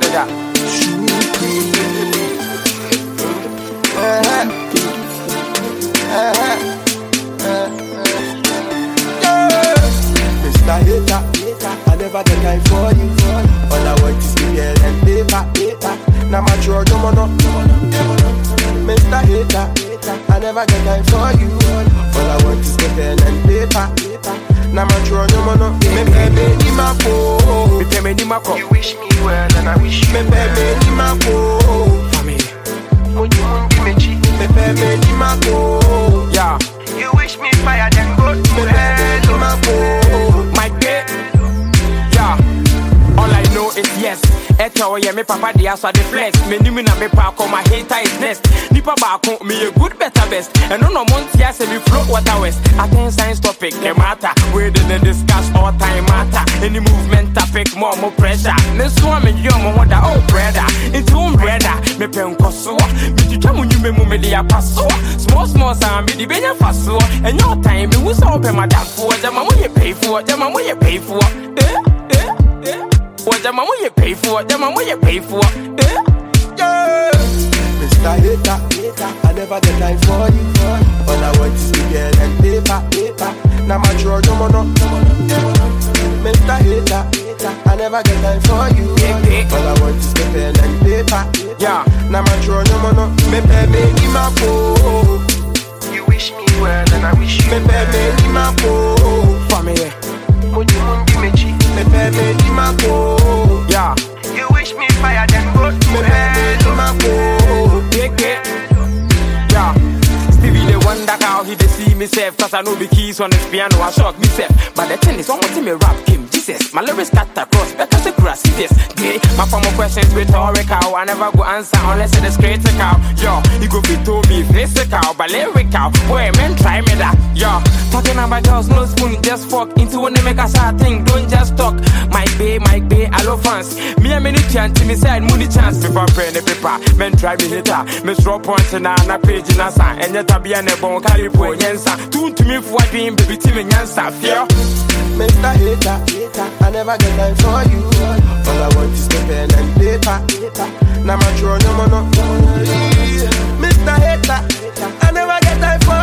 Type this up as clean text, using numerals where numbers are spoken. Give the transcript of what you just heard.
that. Mr. Hater, I never get time for you. All I want is the girl and paper. Now my chore, no more. Mr. Hater, I never get time for you. All I want is the pen and paper. Now my chore, no more. Me baby, ni ma po. You wish me well and I wish you. Me baby, ni ma po. Me baby, ni ma po. Yeah. You wish me fire, then go to hell. My day, yeah. All I know is yes. Eto yeah, me papa the ass the flex. Me ni me na me pa come my hater is next. Nipa ba kon me a good better best. And no months ya say me float water west. Attend science topic, the matter. We didn't discuss all time matter. Any movement topic, more pressure. Me swarming young mo wonder oh brother. Into brother, me pen koso. Me chicha mu nyume mu me dia paso. Small sound me di benya faso. And your time me was open my damn for. Jama mo you pay for. Jama mo you pay for. What the mama you pay for? The mama you pay for? Yeah. Mr. Hater, I never get time for you. All I want is the girl and paper. Now my chore, no more. Mr. Hater, I never get time for you. All I want is the pen and paper. Yeah. Now my chore, no more. Me baby, ni ma po. You wish me well and I wish you. Me baby, ni ma po. Family. Me baby, ni ma po. Yeah. You wish me fire, then go to hell. Ni ma po. Yeah. Stevie the wonder how he dey see myself. Cause I know the keys on his piano, I shock myself. But the thing is, almost me rap game. Jesus, my lyrics cut across, because the grass is gay. My former questions rhetorical. I never go answer unless it is critical. Yo, you go fit to me physical, but lyrical. Boy, man, try me that. Yo, talking about girls, no spoon, just fuck. Into when they make a sad thing, don't just talk. Mike Bay, I love fans. Me a minute chance, me side money chance. Before praying the paper, men try me hitter. Me straw points and a page in a sign. And yet I be an ebon carry po yensa. Tune to me for what being baby team and yansa. Fear. Mr. Hater, I never get time for you. All I want is the pen and paper. Now my chore, no more. Mr. Hater, I never get time for